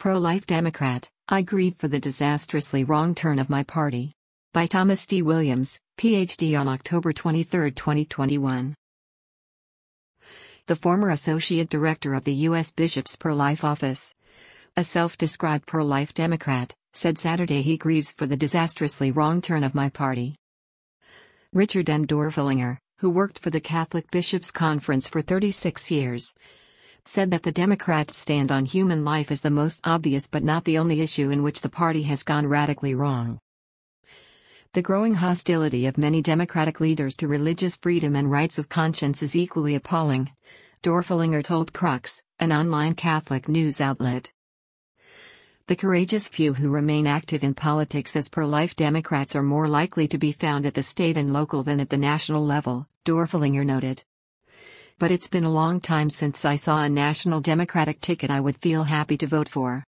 Pro-life Democrat, I grieve for the disastrously wrong turn of my party. By Thomas D. Williams, Ph.D. on October 23, 2021. The former Associate Director of the U.S. Bishop's Pro-Life Office, a self-described pro-life Democrat, said Saturday he grieves for the disastrously wrong turn of my party. Richard M. Dorfelinger, who worked for the Catholic Bishops' Conference for 36 years, said that the Democrats' stand on human life is the most obvious but not the only issue in which the party has gone radically wrong. The growing hostility of many Democratic leaders to religious freedom and rights of conscience is equally appalling, Dorfelinger told Crux, an online Catholic news outlet. The courageous few who remain active in politics as pro-life Democrats are more likely to be found at the state and local than at the national level, Dorfelinger noted. But it's been a long time since I saw a national Democratic ticket I would feel happy to vote for.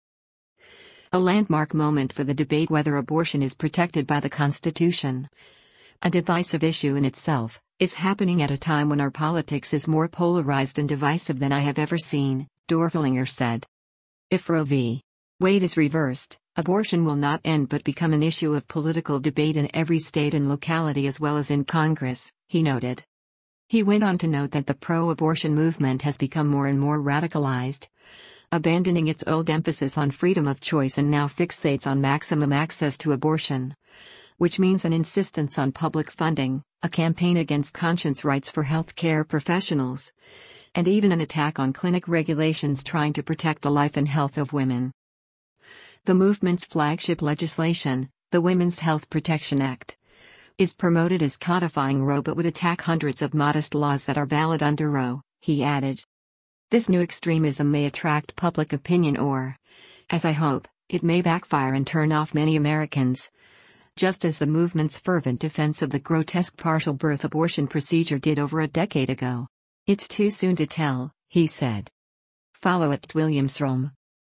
A landmark moment for the debate whether abortion is protected by the Constitution, a divisive issue in itself, is happening at a time when our politics is more polarized and divisive than I have ever seen, Dorfelinger said. If Roe v. Wade is reversed, abortion will not end but become an issue of political debate in every state and locality as well as in Congress, he noted. He went on to note that the pro-abortion movement has become more and more radicalized, abandoning its old emphasis on freedom of choice and now fixates on maximum access to abortion, which means an insistence on public funding, a campaign against conscience rights for health care professionals, and even an attack on clinic regulations trying to protect the life and health of women. The movement's flagship legislation, the Women's Health Protection Act, is promoted as codifying Roe but would attack hundreds of modest laws that are valid under Roe, he added. This new extremism may attract public opinion or, as I hope, it may backfire and turn off many Americans, just as the movement's fervent defense of the grotesque partial birth abortion procedure did over a decade ago. It's too soon to tell, he said. Follow @WilliamsRome.